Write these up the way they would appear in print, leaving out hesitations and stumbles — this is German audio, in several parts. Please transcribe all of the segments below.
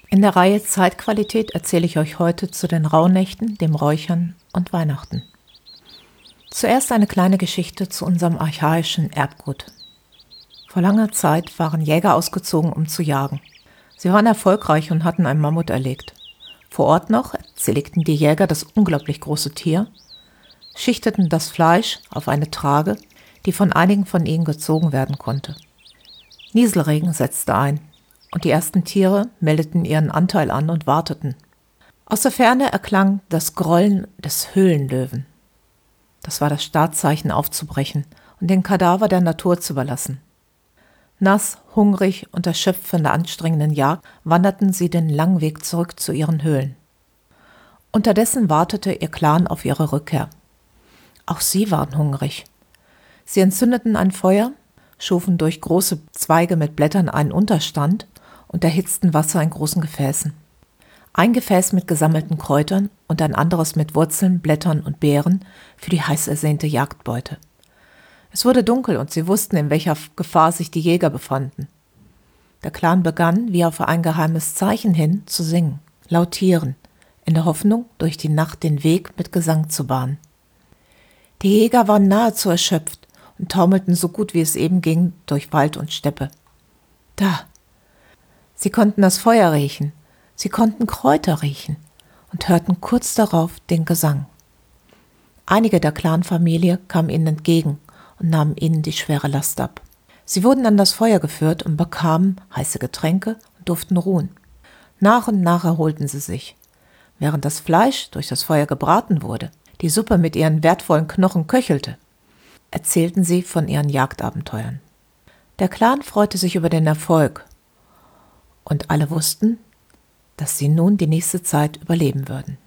In der Reihe Zeitqualität erzähle ich euch heute zu den Rauhnächten, dem Räuchern und Weihnachten. Zuerst eine kleine Geschichte zu unserem archaischen Erbgut. Vor langer Zeit waren Jäger ausgezogen, um zu jagen. Sie waren erfolgreich und hatten einen Mammut erlegt. Vor Ort noch zerlegten die Jäger das unglaublich große Tier, schichteten das Fleisch auf eine Trage, die von einigen von ihnen gezogen werden konnte. Nieselregen setzte ein und die ersten Tiere meldeten ihren Anteil an und warteten. Aus der Ferne erklang das Grollen des Höhlenlöwen. Das war das Startzeichen aufzubrechen und den Kadaver der Natur zu überlassen. Nass, hungrig und erschöpft von der anstrengenden Jagd wanderten sie den langen Weg zurück zu ihren Höhlen. Unterdessen wartete ihr Clan auf ihre Rückkehr. Auch sie waren hungrig. Sie entzündeten ein Feuer, schoben durch große Zweige mit Blättern einen Unterstand und erhitzten Wasser in großen Gefäßen. Ein Gefäß mit gesammelten Kräutern und ein anderes mit Wurzeln, Blättern und Beeren für die heiß ersehnte Jagdbeute. Es wurde dunkel und sie wussten, in welcher Gefahr sich die Jäger befanden. Der Clan begann, wie auf ein geheimes Zeichen hin, zu singen, lautieren, in der Hoffnung, durch die Nacht den Weg mit Gesang zu bahnen. Die Jäger waren nahezu erschöpft und taumelten so gut wie es eben ging durch Wald und Steppe. Da! Sie konnten das Feuer riechen, sie konnten Kräuter riechen und hörten kurz darauf den Gesang. Einige der Clanfamilie kamen ihnen entgegen und nahmen ihnen die schwere Last ab. Sie wurden an das Feuer geführt und bekamen heiße Getränke und durften ruhen. Nach und nach erholten sie sich. Während das Fleisch durch das Feuer gebraten wurde, die Suppe mit ihren wertvollen Knochen köchelte, erzählten sie von ihren Jagdabenteuern. Der Clan freute sich über den Erfolg und alle wussten, dass sie nun die nächste Zeit überleben würden.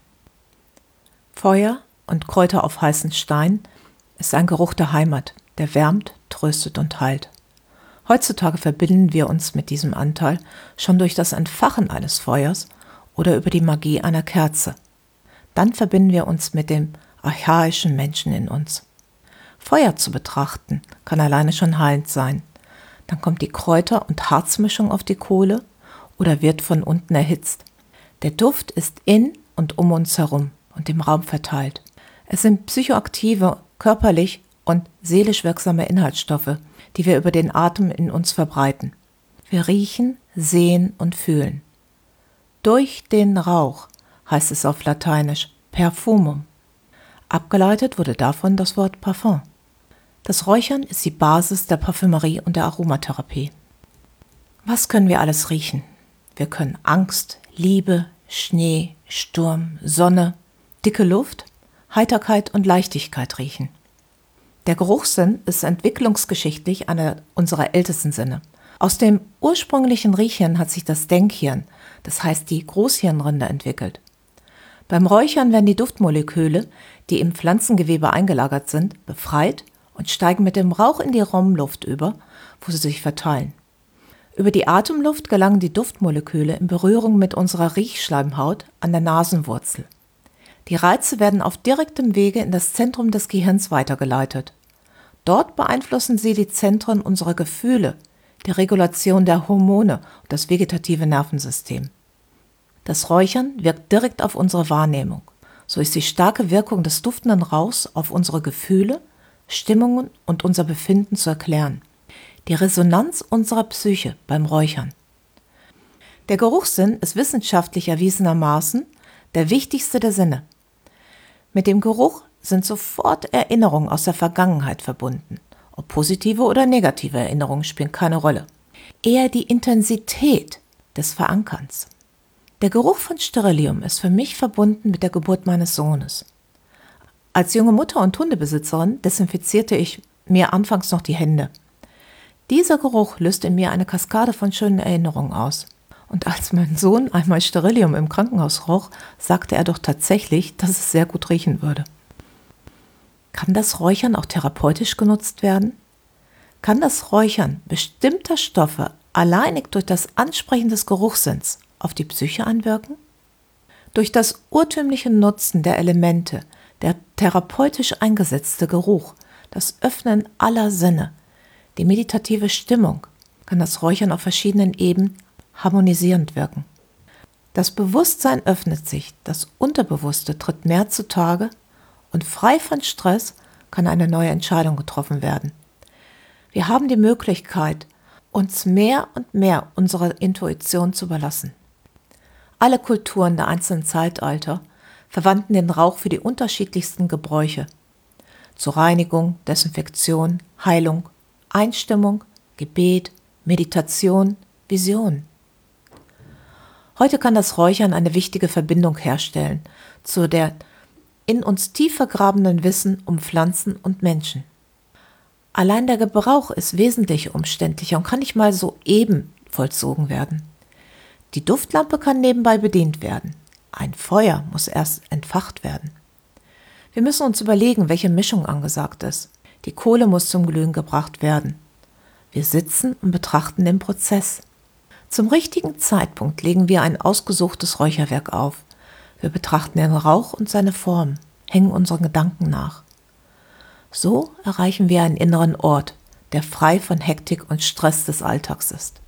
Feuer und Kräuter auf heißen Stein ist ein Geruch der Heimat, der wärmt, tröstet und heilt. Heutzutage verbinden wir uns mit diesem Anteil schon durch das Entfachen eines Feuers oder über die Magie einer Kerze. Dann verbinden wir uns mit dem archaischen Menschen in uns. Feuer zu betrachten kann alleine schon heilend sein. Dann kommt die Kräuter- und Harzmischung auf die Kohle oder wird von unten erhitzt. Der Duft ist in und um uns herum und im Raum verteilt. Es sind psychoaktive, körperlich und seelisch wirksame Inhaltsstoffe, die wir über den Atem in uns verbreiten. Wir riechen, sehen und fühlen. Durch den Rauch heißt es auf Lateinisch Perfumum. Abgeleitet wurde davon das Wort Parfum. Das Räuchern ist die Basis der Parfümerie und der Aromatherapie. Was können wir alles riechen? Wir können Angst, Liebe, Schnee, Sturm, Sonne, dicke Luft, Heiterkeit und Leichtigkeit riechen. Der Geruchssinn ist entwicklungsgeschichtlich einer unserer ältesten Sinne. Aus dem ursprünglichen Riechhirn hat sich das Denkhirn, das heißt die Großhirnrinde, entwickelt. Beim Räuchern werden die Duftmoleküle, die im Pflanzengewebe eingelagert sind, befreit und steigen mit dem Rauch in die Raumluft über, wo sie sich verteilen. Über die Atemluft gelangen die Duftmoleküle in Berührung mit unserer Riechschleimhaut an der Nasenwurzel. Die Reize werden auf direktem Wege in das Zentrum des Gehirns weitergeleitet. Dort beeinflussen sie die Zentren unserer Gefühle, die Regulation der Hormone und das vegetative Nervensystem. Das Räuchern wirkt direkt auf unsere Wahrnehmung. So ist die starke Wirkung des duftenden Rauchs auf unsere Gefühle, Stimmungen und unser Befinden zu erklären. Die Resonanz unserer Psyche beim Räuchern. Der Geruchssinn ist wissenschaftlich erwiesenermaßen der wichtigste der Sinne. Mit dem Geruch sind sofort Erinnerungen aus der Vergangenheit verbunden. Ob positive oder negative Erinnerungen spielen keine Rolle. Eher die Intensität des Verankerns. Der Geruch von Sterilium ist für mich verbunden mit der Geburt meines Sohnes. Als junge Mutter und Hundebesitzerin desinfizierte ich mir anfangs noch die Hände. Dieser Geruch löst in mir eine Kaskade von schönen Erinnerungen aus. Und als mein Sohn einmal Sterilium im Krankenhaus roch, sagte er doch tatsächlich, dass es sehr gut riechen würde. Kann das Räuchern auch therapeutisch genutzt werden? Kann das Räuchern bestimmter Stoffe alleinig durch das Ansprechen des Geruchssinns auf die Psyche einwirken? Durch das urtümliche Nutzen der Elemente, der therapeutisch eingesetzte Geruch, das Öffnen aller Sinne, die meditative Stimmung, kann das Räuchern auf verschiedenen Ebenen harmonisierend wirken. Das Bewusstsein öffnet sich, das Unterbewusste tritt mehr zutage und frei von Stress kann eine neue Entscheidung getroffen werden. Wir haben die Möglichkeit, uns mehr und mehr unserer Intuition zu überlassen. Alle Kulturen der einzelnen Zeitalter verwandten den Rauch für die unterschiedlichsten Gebräuche. Zur Reinigung, Desinfektion, Heilung, Einstimmung, Gebet, Meditation, Vision. Heute kann das Räuchern eine wichtige Verbindung herstellen zu der in uns tief vergrabenen Wissen um Pflanzen und Menschen. Allein der Gebrauch ist wesentlich umständlicher und kann nicht mal so eben vollzogen werden. Die Duftlampe kann nebenbei bedient werden. Ein Feuer muss erst entfacht werden. Wir müssen uns überlegen, welche Mischung angesagt ist. Die Kohle muss zum Glühen gebracht werden. Wir sitzen und betrachten den Prozess. Zum richtigen Zeitpunkt legen wir ein ausgesuchtes Räucherwerk auf. Wir betrachten den Rauch und seine Form, hängen unseren Gedanken nach. So erreichen wir einen inneren Ort, der frei von Hektik und Stress des Alltags ist.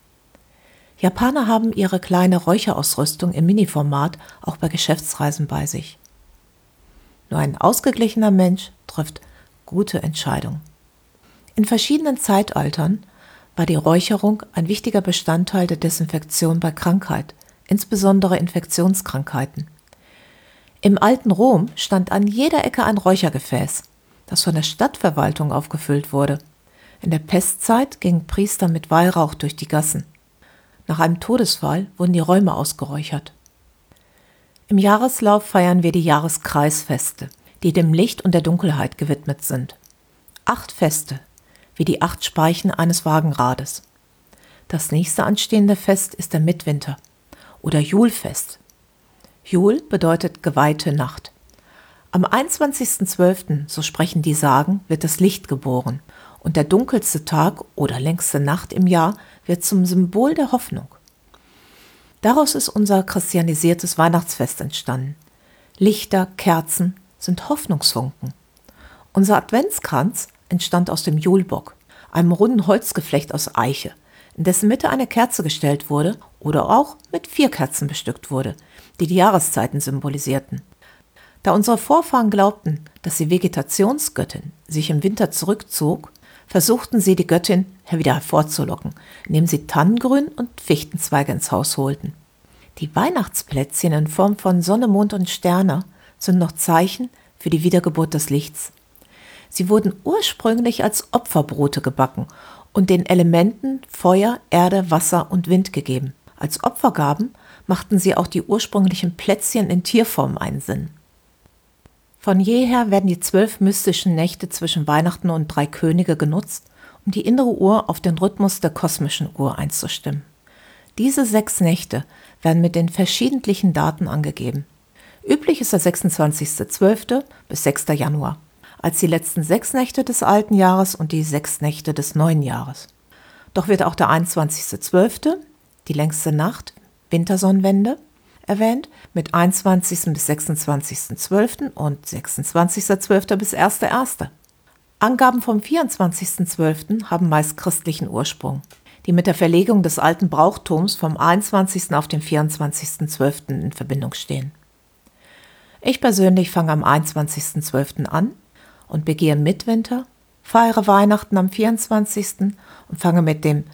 Japaner haben ihre kleine Räucherausrüstung im Mini-Format auch bei Geschäftsreisen bei sich. Nur ein ausgeglichener Mensch trifft gute Entscheidungen. In verschiedenen Zeitaltern war die Räucherung ein wichtiger Bestandteil der Desinfektion bei Krankheit, insbesondere Infektionskrankheiten. Im alten Rom stand an jeder Ecke ein Räuchergefäß, das von der Stadtverwaltung aufgefüllt wurde. In der Pestzeit gingen Priester mit Weihrauch durch die Gassen. Nach einem Todesfall wurden die Räume ausgeräuchert. Im Jahreslauf feiern wir die Jahreskreisfeste, die dem Licht und der Dunkelheit gewidmet sind. 8 Feste, wie die 8 Speichen eines Wagenrades. Das nächste anstehende Fest ist der Mitwinter oder Julfest. Jul bedeutet geweihte Nacht. Am 21.12., so sprechen die Sagen, wird das Licht geboren und der dunkelste Tag oder längste Nacht im Jahr wird zum Symbol der Hoffnung. Daraus ist unser christianisiertes Weihnachtsfest entstanden. Lichter, Kerzen sind Hoffnungsfunken. Unser Adventskranz entstand aus dem Julbock, einem runden Holzgeflecht aus Eiche, in dessen Mitte eine Kerze gestellt wurde oder auch mit 4 Kerzen bestückt wurde, die die Jahreszeiten symbolisierten. Da unsere Vorfahren glaubten, dass die Vegetationsgöttin sich im Winter zurückzog, versuchten sie, die Göttin wieder hervorzulocken, indem sie Tannengrün und Fichtenzweige ins Haus holten. Die Weihnachtsplätzchen in Form von Sonne, Mond und Sterne sind noch Zeichen für die Wiedergeburt des Lichts. Sie wurden ursprünglich als Opferbrote gebacken und den Elementen Feuer, Erde, Wasser und Wind gegeben. Als Opfergaben machten sie auch die ursprünglichen Plätzchen in Tierform einen Sinn. Von jeher werden die 12 mystischen Nächte zwischen Weihnachten und 3 Könige genutzt, um die innere Uhr auf den Rhythmus der kosmischen Uhr einzustimmen. Diese 6 Nächte werden mit den verschiedentlichen Daten angegeben. Üblich ist der 26.12. bis 6. Januar, als die letzten 6 Nächte des alten Jahres und die 6 Nächte des neuen Jahres. Doch wird auch der 21.12., die längste Nacht, Wintersonnenwende, erwähnt, mit 21. bis 26.12. und 26.12. bis 1.1. Angaben vom 24.12. haben meist christlichen Ursprung, die mit der Verlegung des alten Brauchtums vom 21. auf den 24.12. in Verbindung stehen. Ich persönlich fange am 21.12. an und begehe Mitwinter, feiere Weihnachten am 24. und fange mit dem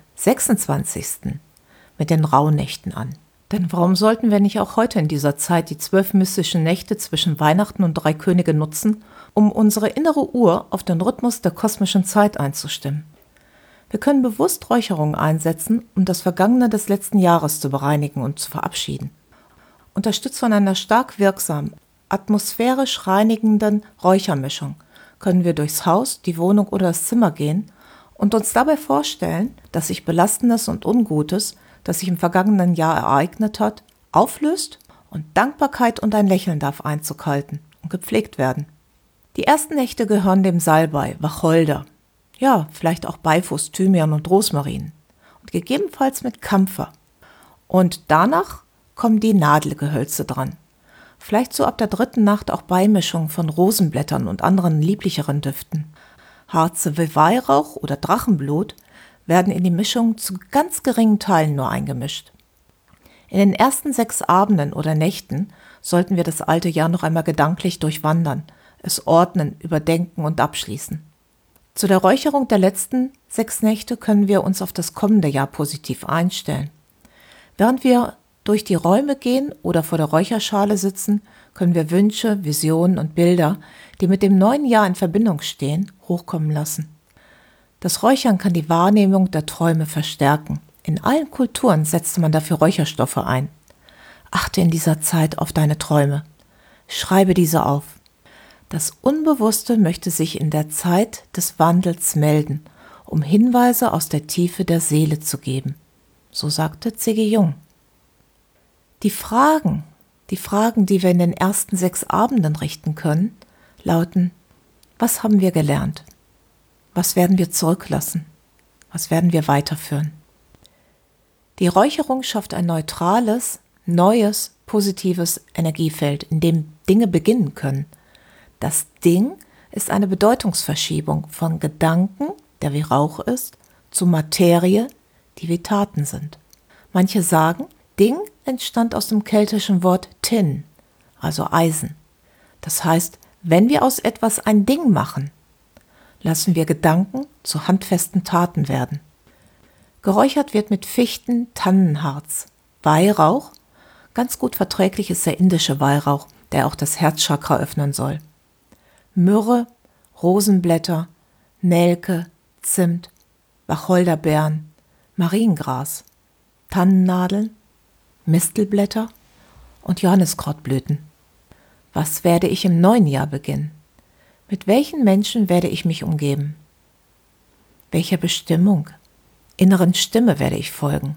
26. mit den Rauhnächten an. Denn warum sollten wir nicht auch heute in dieser Zeit die 12 mystischen Nächte zwischen Weihnachten und 3 Könige nutzen, um unsere innere Uhr auf den Rhythmus der kosmischen Zeit einzustimmen? Wir können bewusst Räucherungen einsetzen, um das Vergangene des letzten Jahres zu bereinigen und zu verabschieden. Unterstützt von einer stark wirksamen, atmosphärisch reinigenden Räuchermischung können wir durchs Haus, die Wohnung oder das Zimmer gehen und uns dabei vorstellen, dass sich Belastendes und Ungutes, das sich im vergangenen Jahr ereignet hat, auflöst und Dankbarkeit und ein Lächeln darf Einzug halten und gepflegt werden. Die ersten Nächte gehören dem Salbei, Wacholder, ja, vielleicht auch Beifuß, Thymian und Rosmarin und gegebenenfalls mit Kampfer. Und danach kommen die Nadelgehölze dran. Vielleicht so ab der 3. Nacht auch Beimischung von Rosenblättern und anderen lieblicheren Düften. Harze wie Weihrauch oder Drachenblut werden in die Mischung zu ganz geringen Teilen nur eingemischt. In den ersten 6 Abenden oder Nächten sollten wir das alte Jahr noch einmal gedanklich durchwandern, es ordnen, überdenken und abschließen. Zu der Räucherung der letzten 6 Nächte können wir uns auf das kommende Jahr positiv einstellen. Während wir durch die Räume gehen oder vor der Räucherschale sitzen, können wir Wünsche, Visionen und Bilder, die mit dem neuen Jahr in Verbindung stehen, hochkommen lassen. Das Räuchern kann die Wahrnehmung der Träume verstärken. In allen Kulturen setzte man dafür Räucherstoffe ein. Achte in dieser Zeit auf deine Träume. Schreibe diese auf. Das Unbewusste möchte sich in der Zeit des Wandels melden, um Hinweise aus der Tiefe der Seele zu geben. So sagte C.G. Jung. Die Fragen, die wir in den ersten 6 Abenden richten können, lauten: Was haben wir gelernt? Was werden wir zurücklassen? Was werden wir weiterführen? Die Räucherung schafft ein neutrales, neues, positives Energiefeld, in dem Dinge beginnen können. Das Ding ist eine Bedeutungsverschiebung von Gedanken, der wie Rauch ist, zu Materie, die wie Taten sind. Manche sagen, Ding entstand aus dem keltischen Wort tin, also Eisen. Das heißt, wenn wir aus etwas ein Ding machen, lassen wir Gedanken zu handfesten Taten werden. Geräuchert wird mit Fichten, Tannenharz, Weihrauch. Ganz gut verträglich ist der indische Weihrauch, der auch das Herzchakra öffnen soll. Myrrhe, Rosenblätter, Nelke, Zimt, Wacholderbeeren, Mariengras, Tannennadeln, Mistelblätter und Johanniskrautblüten. Was werde ich im neuen Jahr beginnen? Mit welchen Menschen werde ich mich umgeben? Welcher Bestimmung, inneren Stimme werde ich folgen?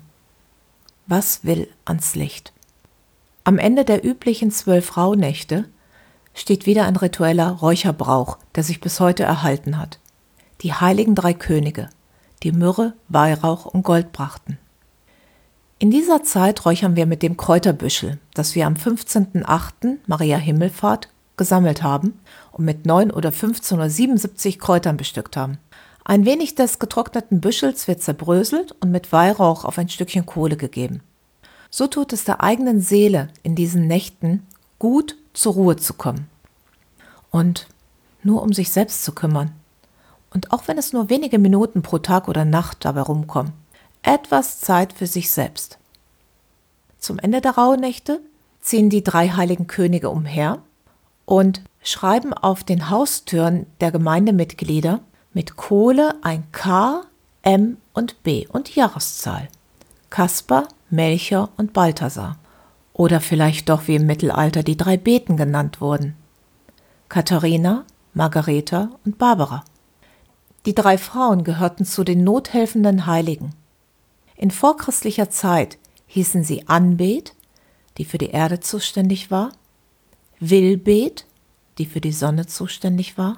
Was will ans Licht? Am Ende der üblichen 12 Rauhnächte steht wieder ein ritueller Räucherbrauch, der sich bis heute erhalten hat. Die heiligen 3 Könige, die Myrrhe, Weihrauch und Gold brachten. In dieser Zeit räuchern wir mit dem Kräuterbüschel, das wir am 15.08. Maria Himmelfahrt gesammelt haben und mit 9 oder 15 oder 77 Kräutern bestückt haben. Ein wenig des getrockneten Büschels wird zerbröselt und mit Weihrauch auf ein Stückchen Kohle gegeben. So tut es der eigenen Seele in diesen Nächten gut, zur Ruhe zu kommen. Und nur um sich selbst zu kümmern. Und auch wenn es nur wenige Minuten pro Tag oder Nacht dabei rumkommen, etwas Zeit für sich selbst. Zum Ende der Rauhnächte ziehen die 3 heiligen Könige umher und schreiben auf den Haustüren der Gemeindemitglieder mit Kohle ein K, M und B und die Jahreszahl. Kaspar, Melchior und Balthasar. Oder vielleicht doch wie im Mittelalter die 3 Beten genannt wurden. Katharina, Margareta und Barbara. Die 3 Frauen gehörten zu den nothelfenden Heiligen. In vorchristlicher Zeit hießen sie Anbet, die für die Erde zuständig war, Wilbet, die für die Sonne zuständig war,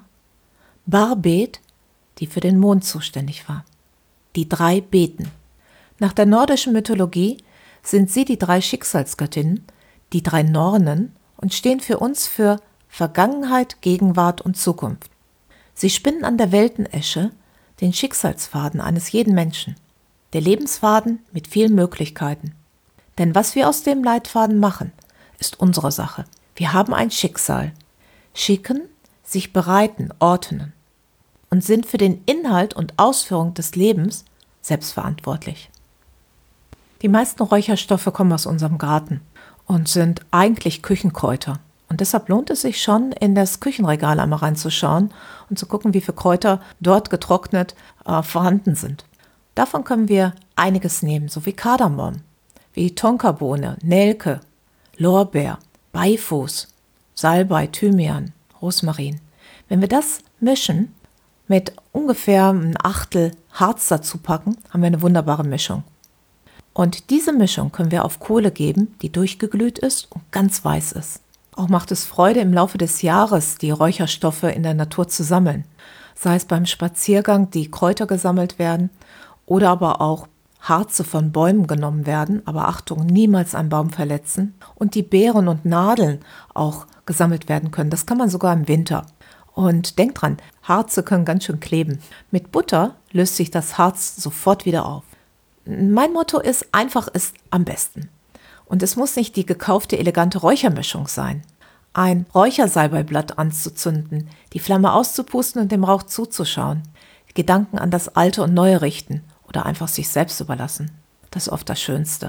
Barbet, die für den Mond zuständig war. Die 3 Beten. Nach der nordischen Mythologie sind sie die 3 Schicksalsgöttinnen, die 3 Nornen und stehen für uns für Vergangenheit, Gegenwart und Zukunft. Sie spinnen an der Weltenesche den Schicksalsfaden eines jeden Menschen. Der Lebensfaden mit vielen Möglichkeiten. Denn was wir aus dem Leitfaden machen, ist unsere Sache. Wir haben ein Schicksal. Schicken, sich bereiten, ordnen. Und sind für den Inhalt und Ausführung des Lebens selbstverantwortlich. Die meisten Räucherstoffe kommen aus unserem Garten und sind eigentlich Küchenkräuter. Und deshalb lohnt es sich schon, in das Küchenregal einmal reinzuschauen und zu gucken, wie viele Kräuter dort getrocknet vorhanden sind. Davon können wir einiges nehmen, so wie Kardamom, wie Tonkabohne, Nelke, Lorbeer, Beifuß, Salbei, Thymian, Rosmarin. Wenn wir das mischen, mit ungefähr ein Achtel Harz dazu packen, haben wir eine wunderbare Mischung. Und diese Mischung können wir auf Kohle geben, die durchgeglüht ist und ganz weiß ist. Auch macht es Freude, im Laufe des Jahres die Räucherstoffe in der Natur zu sammeln. Sei es beim Spaziergang, die Kräuter gesammelt werden oder aber auch Harze von Bäumen genommen werden, aber Achtung, niemals einen Baum verletzen und die Beeren und Nadeln auch gesammelt werden können. Das kann man sogar im Winter. Und denkt dran, Harze können ganz schön kleben. Mit Butter löst sich das Harz sofort wieder auf. Mein Motto ist, einfach ist am besten. Und es muss nicht die gekaufte elegante Räuchermischung sein. Ein Räuchersalbeiblatt anzuzünden, die Flamme auszupusten und dem Rauch zuzuschauen, Gedanken an das Alte und Neue richten oder einfach sich selbst überlassen. Das ist oft das Schönste.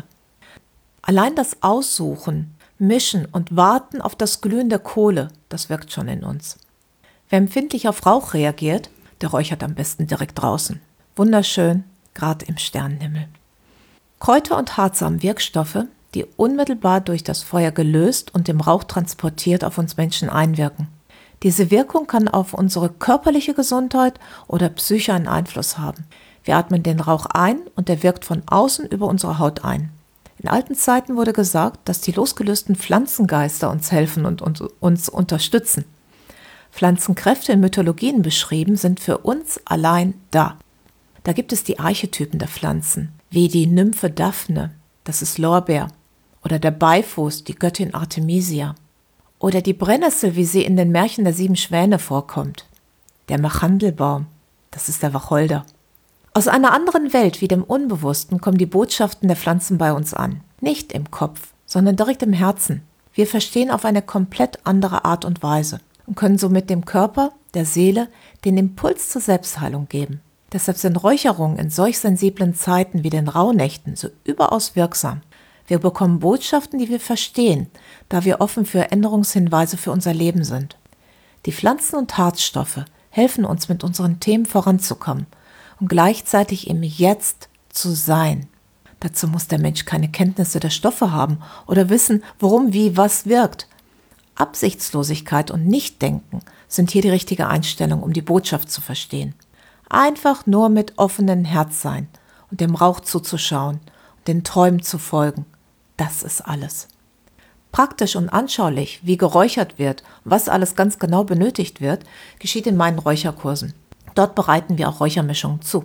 Allein das Aussuchen, Mischen und Warten auf das Glühen der Kohle, das wirkt schon in uns. Wer empfindlich auf Rauch reagiert, der räuchert am besten direkt draußen. Wunderschön, gerade im Sternenhimmel. Kräuter und Harze, Wirkstoffe, die unmittelbar durch das Feuer gelöst und im Rauch transportiert auf uns Menschen einwirken. Diese Wirkung kann auf unsere körperliche Gesundheit oder Psyche einen Einfluss haben. Wir atmen den Rauch ein und er wirkt von außen über unsere Haut ein. In alten Zeiten wurde gesagt, dass die losgelösten Pflanzengeister uns helfen und uns unterstützen. Pflanzenkräfte in Mythologien beschrieben sind für uns allein da. Da gibt es die Archetypen der Pflanzen, wie die Nymphe Daphne, das ist Lorbeer, oder der Beifuß, die Göttin Artemisia, oder die Brennnessel, wie sie in den Märchen der 7 Schwäne vorkommt, der Machandelbaum, das ist der Wacholder. Aus einer anderen Welt wie dem Unbewussten kommen die Botschaften der Pflanzen bei uns an, nicht im Kopf, sondern direkt im Herzen. Wir verstehen auf eine komplett andere Art und Weise und können somit dem Körper, der Seele, den Impuls zur Selbstheilung geben. Deshalb sind Räucherungen in solch sensiblen Zeiten wie den Rauhnächten so überaus wirksam. Wir bekommen Botschaften, die wir verstehen, da wir offen für Änderungshinweise für unser Leben sind. Die Pflanzen- und Harzstoffe helfen uns, mit unseren Themen voranzukommen und gleichzeitig im Jetzt zu sein. Dazu muss der Mensch keine Kenntnisse der Stoffe haben oder wissen, worum, wie, was wirkt. Absichtslosigkeit und Nichtdenken sind hier die richtige Einstellung, um die Botschaft zu verstehen. Einfach nur mit offenem Herz sein und dem Rauch zuzuschauen und den Träumen zu folgen. Das ist alles. Praktisch und anschaulich, wie geräuchert wird und was alles ganz genau benötigt wird, geschieht in meinen Räucherkursen. Dort bereiten wir auch Räuchermischungen zu.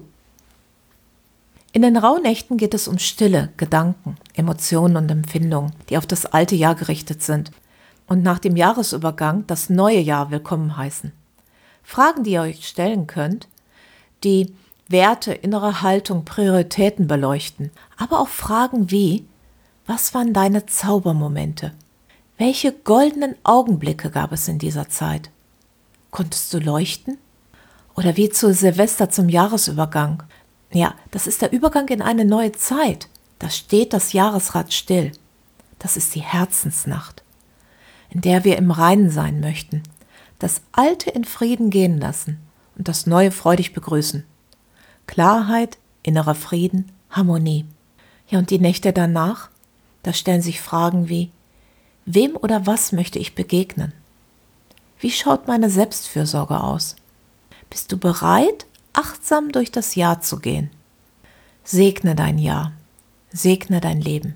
In den Rauhnächten geht es um Stille, Gedanken, Emotionen und Empfindungen, die auf das alte Jahr gerichtet sind und nach dem Jahresübergang das neue Jahr willkommen heißen. Fragen, die ihr euch stellen könnt, die Werte, innere Haltung, Prioritäten beleuchten, aber auch Fragen wie: Was waren deine Zaubermomente? Welche goldenen Augenblicke gab es in dieser Zeit? Konntest du leuchten? Oder wie zu Silvester zum Jahresübergang. Ja, das ist der Übergang in eine neue Zeit. Da steht das Jahresrad still. Das ist die Herzensnacht, in der wir im Reinen sein möchten, das Alte in Frieden gehen lassen und das Neue freudig begrüßen. Klarheit, innerer Frieden, Harmonie. Ja, und die Nächte danach, da stellen sich Fragen wie: Wem oder was möchte ich begegnen? Wie schaut meine Selbstfürsorge aus? Bist du bereit, achtsam durch das Jahr zu gehen? Segne dein Jahr, segne dein Leben.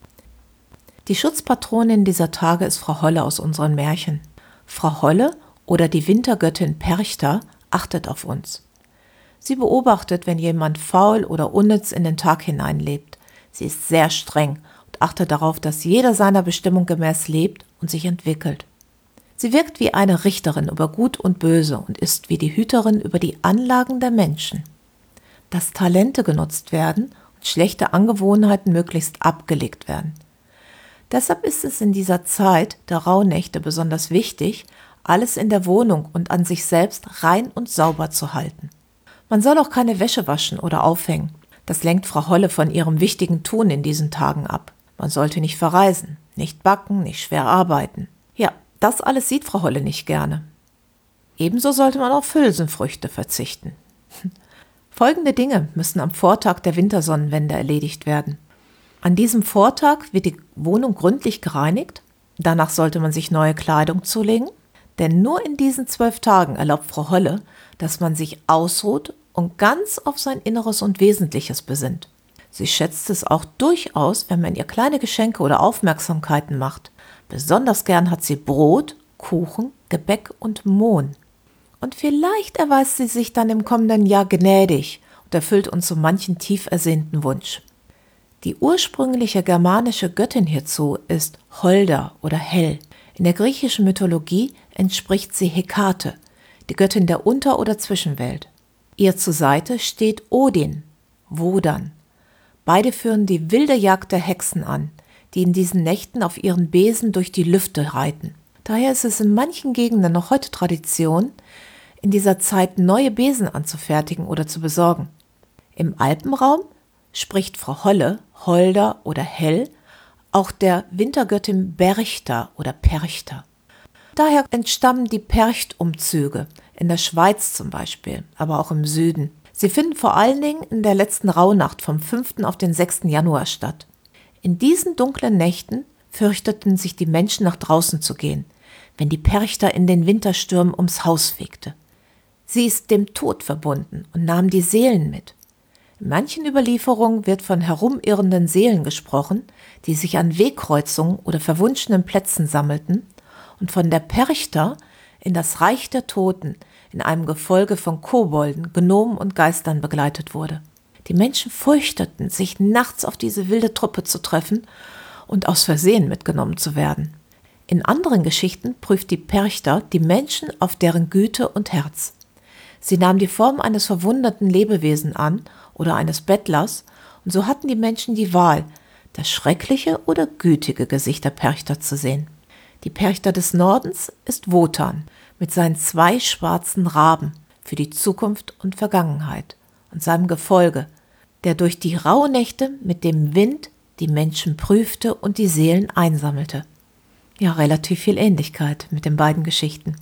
Die Schutzpatronin dieser Tage ist Frau Holle aus unseren Märchen. Frau Holle oder die Wintergöttin Perchta achtet auf uns. Sie beobachtet, wenn jemand faul oder unnütz in den Tag hineinlebt. Sie ist sehr streng und achtet darauf, dass jeder seiner Bestimmung gemäß lebt und sich entwickelt. Sie wirkt wie eine Richterin über Gut und Böse und ist wie die Hüterin über die Anlagen der Menschen. Dass Talente genutzt werden und schlechte Angewohnheiten möglichst abgelegt werden. Deshalb ist es in dieser Zeit der Rauhnächte besonders wichtig, alles in der Wohnung und an sich selbst rein und sauber zu halten. Man soll auch keine Wäsche waschen oder aufhängen. Das lenkt Frau Holle von ihrem wichtigen Tun in diesen Tagen ab. Man sollte nicht verreisen, nicht backen, nicht schwer arbeiten. Ja, das alles sieht Frau Holle nicht gerne. Ebenso sollte man auf Hülsenfrüchte verzichten. Folgende Dinge müssen am Vortag der Wintersonnenwende erledigt werden. An diesem Vortag wird die Wohnung gründlich gereinigt. Danach sollte man sich neue Kleidung zulegen. Denn nur in diesen 12 Tagen erlaubt Frau Holle, dass man sich ausruht und ganz auf sein Inneres und Wesentliches besinnt. Sie schätzt es auch durchaus, wenn man ihr kleine Geschenke oder Aufmerksamkeiten macht. Besonders gern hat sie Brot, Kuchen, Gebäck und Mohn. Und vielleicht erweist sie sich dann im kommenden Jahr gnädig und erfüllt uns so manchen tief ersehnten Wunsch. Die ursprüngliche germanische Göttin hierzu ist Holder oder Hel. In der griechischen Mythologie entspricht sie Hekate, die Göttin der Unter- oder Zwischenwelt. Ihr zur Seite steht Odin, Wodan. Beide führen die wilde Jagd der Hexen an, die in diesen Nächten auf ihren Besen durch die Lüfte reiten. Daher ist es in manchen Gegenden noch heute Tradition, in dieser Zeit neue Besen anzufertigen oder zu besorgen. Im Alpenraum spricht Frau Holle, Holder oder Hell auch der Wintergöttin Berchta oder Perchta. Daher entstammen die Perchtumzüge, in der Schweiz zum Beispiel, aber auch im Süden. Sie finden vor allen Dingen in der letzten Rauhnacht vom 5. auf den 6. Januar statt. In diesen dunklen Nächten fürchteten sich die Menschen, nach draußen zu gehen, wenn die Perchta in den Winterstürmen ums Haus fegte. Sie ist dem Tod verbunden und nahm die Seelen mit. In manchen Überlieferungen wird von herumirrenden Seelen gesprochen, die sich an Wegkreuzungen oder verwunschenen Plätzen sammelten und von der Perchta in das Reich der Toten in einem Gefolge von Kobolden, Gnomen und Geistern begleitet wurde. Die Menschen fürchteten, sich nachts auf diese wilde Truppe zu treffen und aus Versehen mitgenommen zu werden. In anderen Geschichten prüft die Perchta die Menschen auf deren Güte und Herz. Sie nahm die Form eines verwundeten Lebewesen an oder eines Bettlers, und so hatten die Menschen die Wahl, das schreckliche oder gütige Gesicht der Perchta zu sehen. Die Perchta des Nordens ist Wotan mit seinen 2 schwarzen Raben für die Zukunft und Vergangenheit und seinem Gefolge, der durch die Rauhnächte mit dem Wind die Menschen prüfte und die Seelen einsammelte. Ja, relativ viel Ähnlichkeit mit den beiden Geschichten.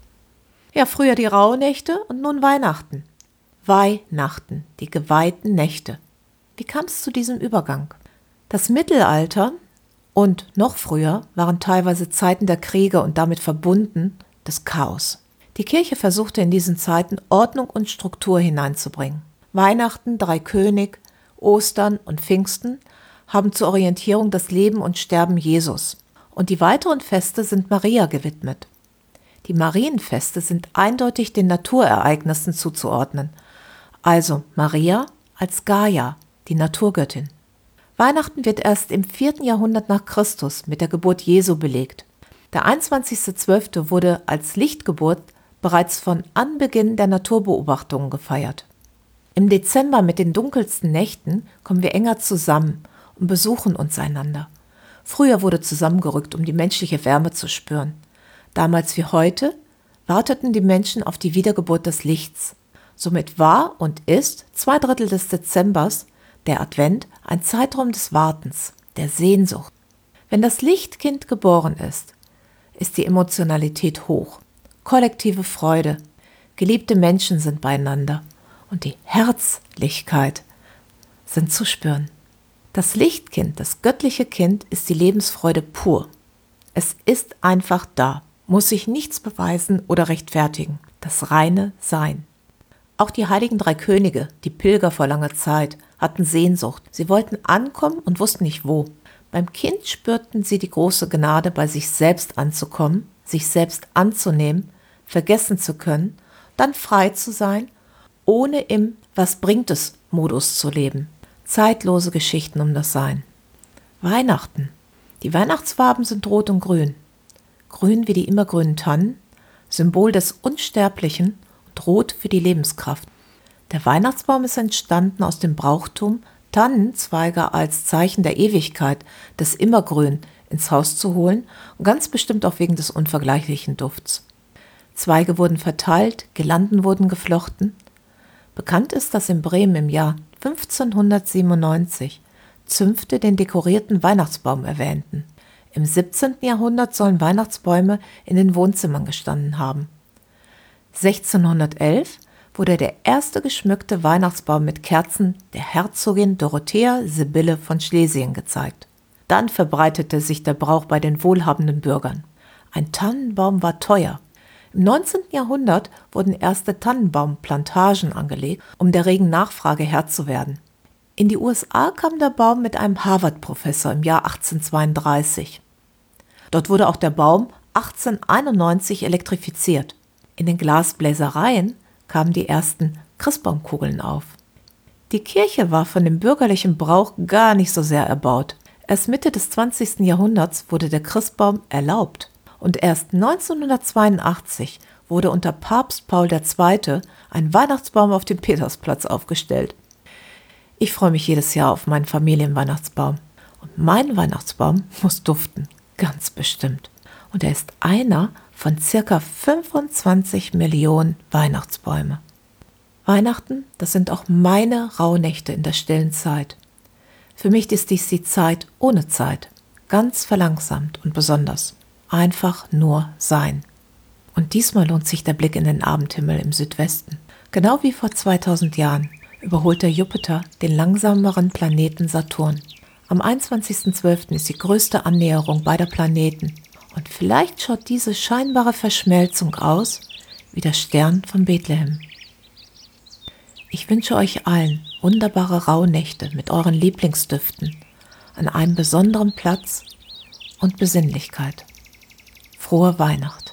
Ja, früher die Rauhnächte und nun Weihnachten. Weihnachten, die geweihten Nächte. Wie kam es zu diesem Übergang? Das Mittelalter und noch früher waren teilweise Zeiten der Kriege und damit verbunden des Chaos. Die Kirche versuchte in diesen Zeiten Ordnung und Struktur hineinzubringen. Weihnachten, Dreikönig, Ostern und Pfingsten haben zur Orientierung das Leben und Sterben Jesus. Und die weiteren Feste sind Maria gewidmet. Die Marienfeste sind eindeutig den Naturereignissen zuzuordnen. Also Maria als Gaia, die Naturgöttin. Weihnachten wird erst im 4. Jahrhundert nach Christus mit der Geburt Jesu belegt. Der 21.12. wurde als Lichtgeburt bereits von Anbeginn der Naturbeobachtungen gefeiert. Im Dezember mit den dunkelsten Nächten kommen wir enger zusammen und besuchen uns einander. Früher wurde zusammengerückt, um die menschliche Wärme zu spüren. Damals wie heute warteten die Menschen auf die Wiedergeburt des Lichts. Somit war und ist 2/3 des Dezembers, der Advent, ein Zeitraum des Wartens, der Sehnsucht. Wenn das Lichtkind geboren ist die Emotionalität hoch, kollektive Freude, geliebte Menschen sind beieinander und die Herzlichkeit sind zu spüren. Das Lichtkind, das göttliche Kind, ist die Lebensfreude pur. Es ist einfach da, muss sich nichts beweisen oder rechtfertigen. Das reine Sein. Auch die heiligen 3 Könige, die Pilger vor langer Zeit, hatten Sehnsucht. Sie wollten ankommen und wussten nicht wo. Beim Kind spürten sie die große Gnade, bei sich selbst anzukommen, sich selbst anzunehmen, vergessen zu können, dann frei zu sein, ohne im Was bringt es Modus zu leben. Zeitlose Geschichten um das Sein. Weihnachten. Die Weihnachtsfarben sind rot und grün. Grün wie die immergrünen Tannen, Symbol des Unsterblichen, und rot für die Lebenskraft. Der Weihnachtsbaum ist entstanden aus dem Brauchtum, Tannenzweige als Zeichen der Ewigkeit, des Immergrün, ins Haus zu holen und ganz bestimmt auch wegen des unvergleichlichen Dufts. Zweige wurden verteilt, Girlanden wurden geflochten. Bekannt ist, dass in Bremen im Jahr 1597 Zünfte den dekorierten Weihnachtsbaum erwähnten. Im 17. Jahrhundert sollen Weihnachtsbäume in den Wohnzimmern gestanden haben. 1611 wurde der erste geschmückte Weihnachtsbaum mit Kerzen der Herzogin Dorothea Sibylle von Schlesien gezeigt. Dann verbreitete sich der Brauch bei den wohlhabenden Bürgern. Ein Tannenbaum war teuer. Im 19. Jahrhundert wurden erste Tannenbaumplantagen angelegt, um der regen Nachfrage Herr zu werden. In die USA kam der Baum mit einem Harvard-Professor im Jahr 1832. Dort wurde auch der Baum 1891 elektrifiziert. In den Glasbläsereien kamen die ersten Christbaumkugeln auf. Die Kirche war von dem bürgerlichen Brauch gar nicht so sehr erbaut. Erst Mitte des 20. Jahrhunderts wurde der Christbaum erlaubt. Und erst 1982 wurde unter Papst Paul II. Ein Weihnachtsbaum auf dem Petersplatz aufgestellt. Ich freue mich jedes Jahr auf meinen Familienweihnachtsbaum Und mein Weihnachtsbaum muss duften, ganz bestimmt. Und er ist einer von circa 25 Millionen Weihnachtsbäume. Weihnachten, das sind auch meine Rauhnächte in der stillen Zeit. Für mich ist dies die Zeit ohne Zeit, ganz verlangsamt und besonders. Einfach nur sein. Und diesmal lohnt sich der Blick in den Abendhimmel im Südwesten. Genau wie vor 2000 Jahren überholt der Jupiter den langsameren Planeten Saturn. Am 21.12. ist die größte Annäherung beider Planeten. Und vielleicht schaut diese scheinbare Verschmelzung aus wie der Stern von Bethlehem. Ich wünsche euch allen wunderbare Rauhnächte mit euren Lieblingsdüften an einem besonderen Platz und Besinnlichkeit. Frohe Weihnachten!